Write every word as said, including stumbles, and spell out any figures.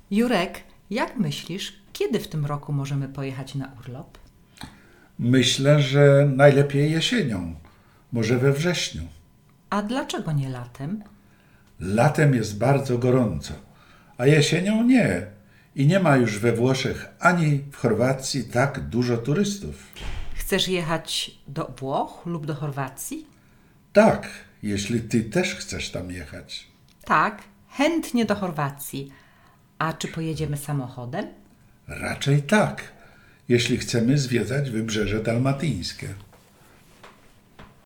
Jurek, jak myślisz, kiedy w tym roku możemy pojechać na urlop? Myślę, że najlepiej jesienią, może we wrześniu. A dlaczego nie latem? Latem jest bardzo gorąco, a jesienią nie. I nie ma już we Włoszech ani w Chorwacji tak dużo turystów. Chcesz jechać do Włoch lub do Chorwacji? Tak, jeśli ty też chcesz tam jechać. Tak, chętnie do Chorwacji. A czy pojedziemy samochodem? Raczej tak, jeśli chcemy zwiedzać Wybrzeże Dalmatyńskie.